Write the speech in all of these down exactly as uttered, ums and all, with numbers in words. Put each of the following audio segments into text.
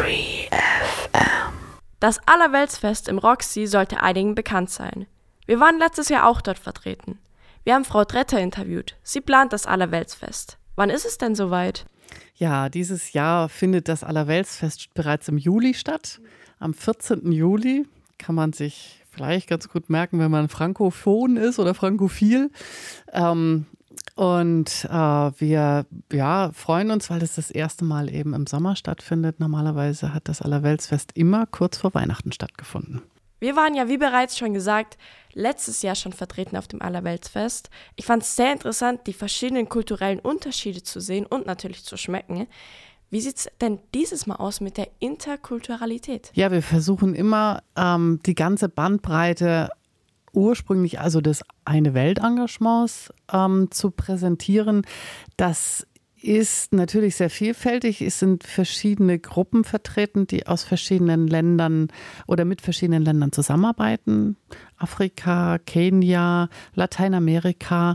Free F M. Das Allerweltsfest im Roxy sollte einigen bekannt sein. Wir waren letztes Jahr auch dort vertreten. Wir haben Frau Dretter interviewt. Sie plant das Allerweltsfest. Wann ist es denn soweit? Ja, dieses Jahr findet das Allerweltsfest bereits im Juli statt. Am vierzehnten Juli kann man sich vielleicht ganz gut merken, wenn man frankophon ist oder frankophil. Ähm, und äh, wir ja, freuen uns, weil es das erste Mal eben im Sommer stattfindet. Normalerweise hat das Allerweltsfest immer kurz vor Weihnachten stattgefunden. Wir waren ja, wie bereits schon gesagt, letztes Jahr schon vertreten auf dem Allerweltsfest. Ich fand es sehr interessant, die verschiedenen kulturellen Unterschiede zu sehen und natürlich zu schmecken. Wie sieht es denn dieses Mal aus mit der Interkulturalität? Ja, wir versuchen immer ähm, die ganze Bandbreite ursprünglich, also des Eine-Welt-Engagements ähm, zu präsentieren. Das ist natürlich sehr vielfältig. Es sind verschiedene Gruppen vertreten, die aus verschiedenen Ländern oder mit verschiedenen Ländern zusammenarbeiten. Afrika, Kenia, Lateinamerika.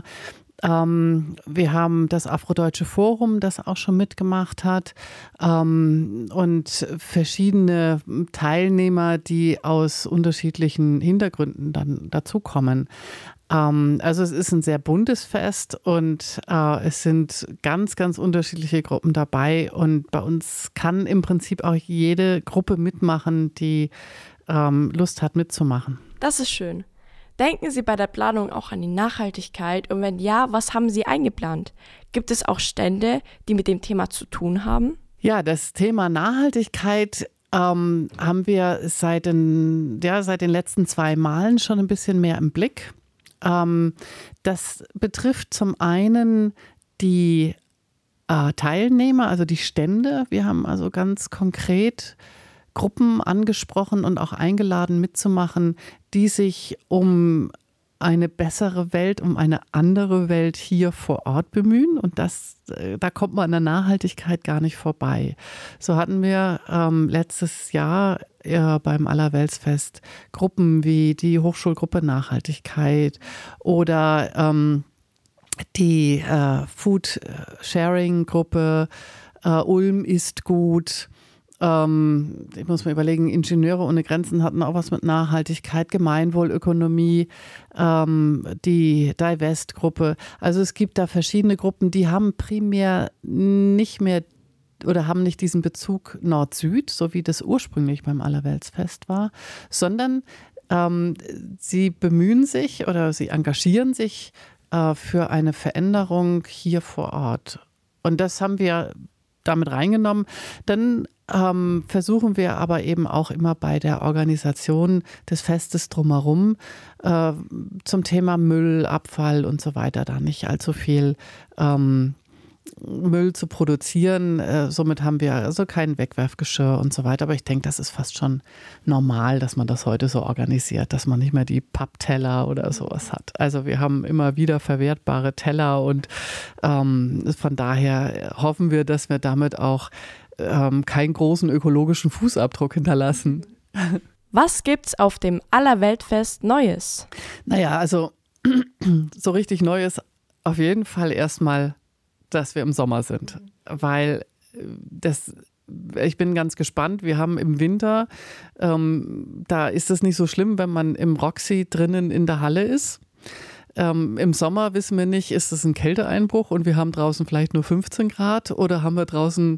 Ähm, wir haben das Afrodeutsche Forum, das auch schon mitgemacht hat, ähm, und verschiedene Teilnehmer, die aus unterschiedlichen Hintergründen dann dazukommen. Ähm, also es ist ein sehr buntes Fest und äh, es sind ganz, ganz unterschiedliche Gruppen dabei und bei uns kann im Prinzip auch jede Gruppe mitmachen, die ähm, Lust hat mitzumachen. Das ist schön. Denken Sie bei der Planung auch an die Nachhaltigkeit und wenn ja, was haben Sie eingeplant? Gibt es auch Stände, die mit dem Thema zu tun haben? Ja, das Thema Nachhaltigkeit ähm, haben wir seit den, ja, seit den letzten zwei Malen schon ein bisschen mehr im Blick. Ähm, das betrifft zum einen die äh, Teilnehmer, also die Stände. Wir haben also ganz konkret Gruppen angesprochen und auch eingeladen mitzumachen, die sich um eine bessere Welt, um eine andere Welt hier vor Ort bemühen. Und das, da kommt man an der Nachhaltigkeit gar nicht vorbei. So hatten wir ähm, letztes Jahr äh, beim Allerweltsfest Gruppen wie die Hochschulgruppe Nachhaltigkeit oder ähm, die äh, Food-Sharing-Gruppe äh, Ulm ist gut. Ähm, ich muss mir überlegen, Ingenieure ohne Grenzen hatten auch was mit Nachhaltigkeit, Gemeinwohlökonomie, ähm, die Divest-Gruppe. Also es gibt da verschiedene Gruppen, die haben primär nicht mehr oder haben nicht diesen Bezug Nord-Süd, so wie das ursprünglich beim Allerweltsfest war, sondern ähm, sie bemühen sich oder sie engagieren sich äh, für eine Veränderung hier vor Ort. Und das haben wir damit reingenommen. Dann ähm, versuchen wir aber eben auch immer bei der Organisation des Festes drumherum äh, zum Thema Müll, Abfall und so weiter da nicht allzu viel ähm, Müll zu produzieren. Äh, somit haben wir also kein Wegwerfgeschirr und so weiter. Aber ich denke, das ist fast schon normal, dass man das heute so organisiert, dass man nicht mehr die Pappteller oder sowas hat. Also wir haben immer wieder verwertbare Teller und ähm, von daher hoffen wir, dass wir damit auch ähm, keinen großen ökologischen Fußabdruck hinterlassen. Was gibt's auf dem Allerweltfest Neues? Naja, also so richtig Neues auf jeden Fall erstmal, dass wir im Sommer sind, weil das, ich bin ganz gespannt. Wir haben im Winter, ähm, da ist es nicht so schlimm, wenn man im Roxy drinnen in der Halle ist. Ähm, Im Sommer wissen wir nicht, ist es ein Kälteeinbruch und wir haben draußen vielleicht nur fünfzehn Grad oder haben wir draußen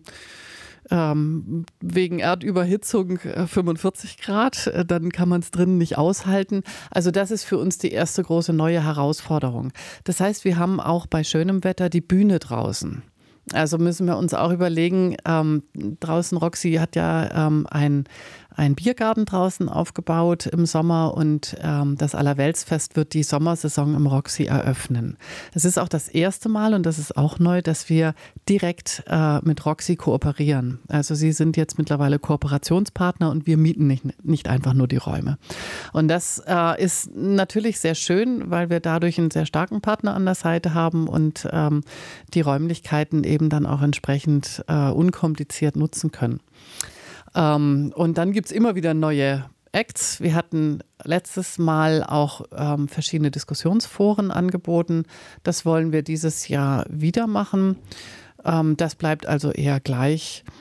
ähm, wegen Erdüberhitzung äh, fünfundvierzig Grad, äh, dann kann man es drinnen nicht aushalten. Also das ist für uns die erste große neue Herausforderung. Das heißt, wir haben auch bei schönem Wetter die Bühne draußen. Also müssen wir uns auch überlegen, ähm, draußen Roxy hat ja ähm, ein, ein Biergarten draußen aufgebaut im Sommer und ähm, das Allerweltsfest wird die Sommersaison im Roxy eröffnen. Es ist auch das erste Mal und das ist auch neu, dass wir direkt äh, mit Roxy kooperieren. Also sie sind jetzt mittlerweile Kooperationspartner und wir mieten nicht, nicht einfach nur die Räume. Und das äh, ist natürlich sehr schön, weil wir dadurch einen sehr starken Partner an der Seite haben und ähm, die Räumlichkeiten eben eben dann auch entsprechend äh, unkompliziert nutzen können. Ähm, und dann gibt es immer wieder neue Acts. Wir hatten letztes Mal auch ähm, verschiedene Diskussionsforen angeboten. Das wollen wir dieses Jahr wieder machen. Ähm, das bleibt also eher gleich.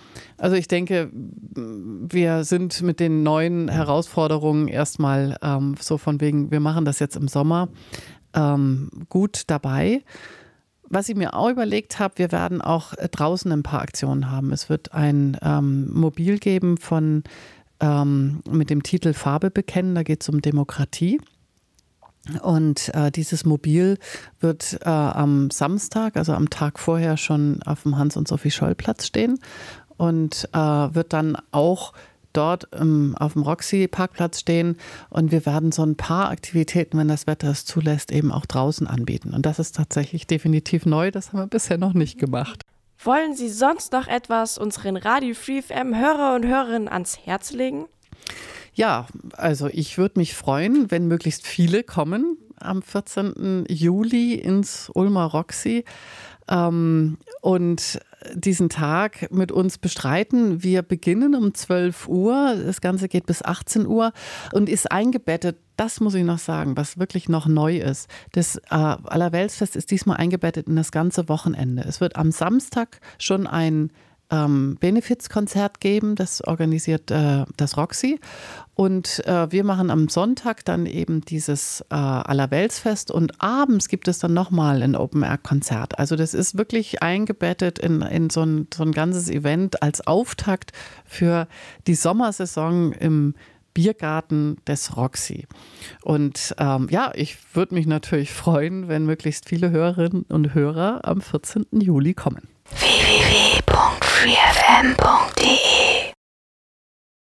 Also ich denke, wir sind mit den neuen Herausforderungen erstmal ähm, so von wegen, wir machen das jetzt im Sommer, ähm, gut dabei. Was ich mir auch überlegt habe, wir werden auch draußen ein paar Aktionen haben. Es wird ein ähm, Mobil geben von ähm, mit dem Titel Farbe bekennen, da geht es um Demokratie. Und äh, dieses Mobil wird äh, am Samstag, also am Tag vorher, schon auf dem Hans-und-Sophie-Scholl-Platz stehen und äh, wird dann auch dort ähm, auf dem Roxy-Parkplatz stehen. Und wir werden so ein paar Aktivitäten, wenn das Wetter es zulässt, eben auch draußen anbieten. Und das ist tatsächlich definitiv neu, das haben wir bisher noch nicht gemacht. Wollen Sie sonst noch etwas unseren Radio Free F M-Hörer und Hörerinnen ans Herz legen? Ja, also ich würde mich freuen, wenn möglichst viele kommen am vierzehnten Juli ins Ulmer Roxy ähm, und diesen Tag mit uns bestreiten. Wir beginnen um zwölf Uhr, das Ganze geht bis achtzehn Uhr und ist eingebettet, das muss ich noch sagen, was wirklich noch neu ist. Das äh, Allerweltsfest ist diesmal eingebettet in das ganze Wochenende. Es wird am Samstag schon ein ähm, Benefizkonzert geben, das organisiert äh, das Roxy. Und äh, wir machen am Sonntag dann eben dieses äh, Allerweltsfest und abends gibt es dann nochmal ein Open-Air-Konzert. Also das ist wirklich eingebettet in, in so, ein, so ein ganzes Event als Auftakt für die Sommersaison im Biergarten des Roxy. Und ähm, ja, ich würde mich natürlich freuen, wenn möglichst viele Hörerinnen und Hörer am vierzehnten Juli kommen. w w w punkt free f m punkt d e